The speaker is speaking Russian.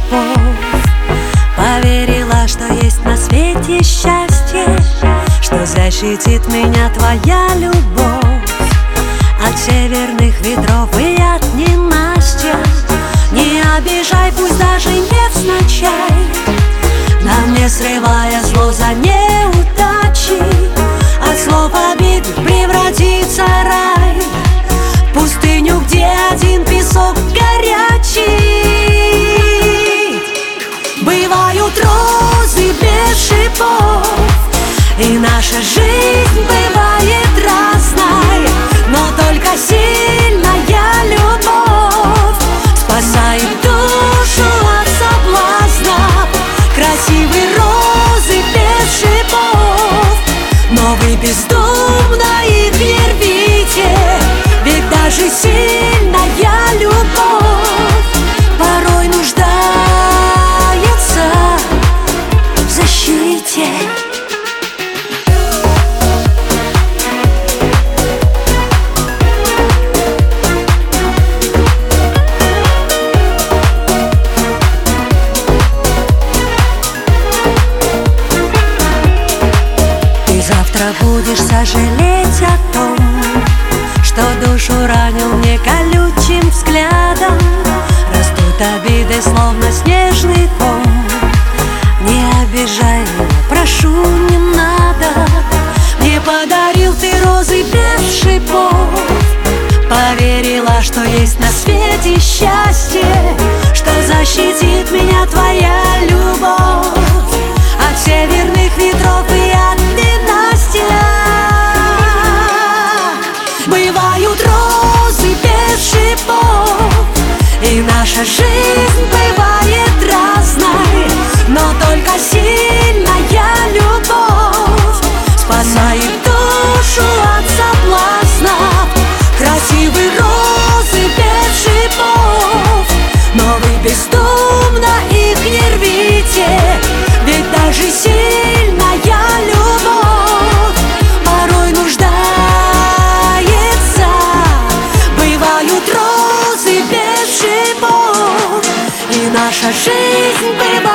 шипов. Поверила, что есть на свете счастье, что защитит меня твоя любовь от северных ветров и от ненастья. Не обижай, пусть даже невзначай, на мне срывая зло за неудачи. От слов обид превратится рай в пустыню, где один песок горячий. Бывают розы без шипов, и наша жизнь бывает разной, но только сильная любовь спасает душу от соблазна. Красивые розы без шипов, но вы бездумно их не рвите, ведь даже сильная любовь порой нуждается в защите. Завтра будешь сожалеть о том, что душу ранил мне колючим взглядом. Растут обиды, словно снежный ком. Не обижай меня, прошу, не надо. Мне подарил ты розы без шипов. Поверила, что есть на свете счастье, что защитит меня твоя любовь от северных ветров и от ненастья. Бывают розы без шипов, и наша жизнь бывает разной, но только сильная любовь спасает душу от соблазна. Красивые розы без шипов, но вы бездумно их не рвите, ведь даже сильная любовь порой нуждается. Бывают розы без шипов, и наша жизнь бывает